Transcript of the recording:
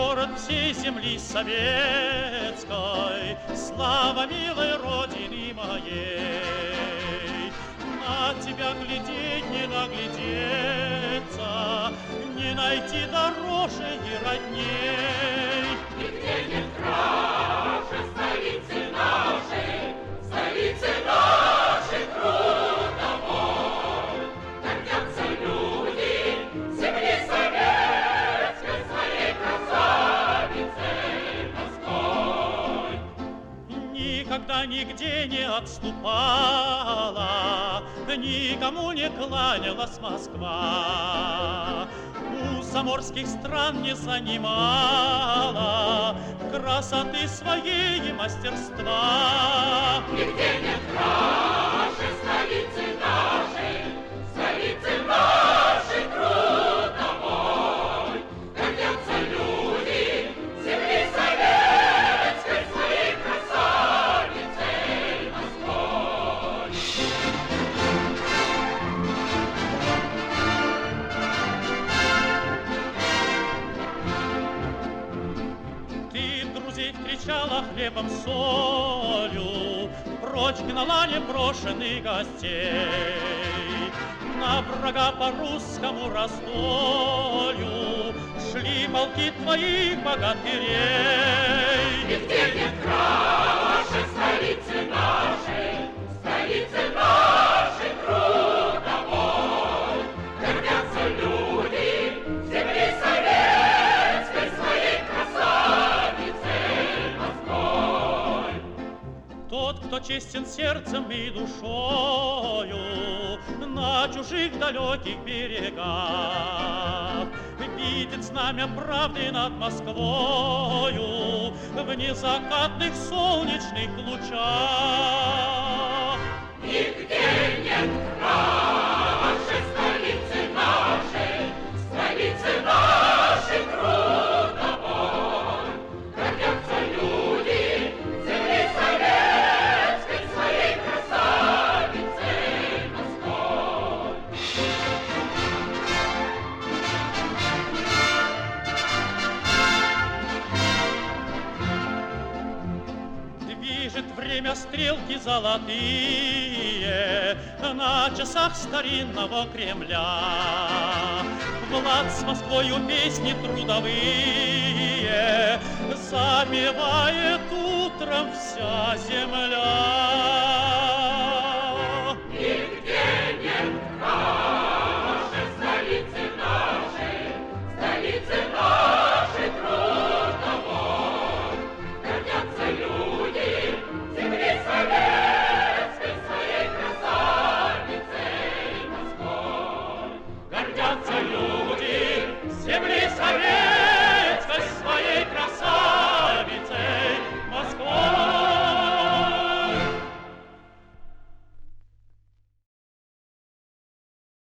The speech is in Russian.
город всей земли советской, слава милой Родины моей. На тебя глядеть, не наглядеться, не найти дороже и родней. Нигде нет краше столицы нашей, столицы нашей трудовой. Гордятся люди земли советской, своей красавицей Москвой. Никогда нигде не отступала, никому не кланялась Москва. У заморских стран не занимала красоты своей и мастерства. Нигде нет краше столицы нашей трудовой. Гордятся люди земли советской, своей красавицей Москвой. Ты друзей встречала хлебом, солью, прочь гнала непрошенных гостей. На врага по русскому раздолью шли полки твоих богатырей. Нигде нет краше столицы нашей трудовой. Гордятся люди земли советской, своей красавицей Москвой. Тот, кто честен сердцем и душою на чужих далеких берегах, видит знамя правды над Москвою в незакатных солнечных лучах. Нигде нет краше столицы нашей трудовой. Гордятся люди земли советской, своей красавицей Москвой. Движет время стрелки золотые на часах старинного Кремля. Влад с Москвою песни трудовые запевает утром вся земля.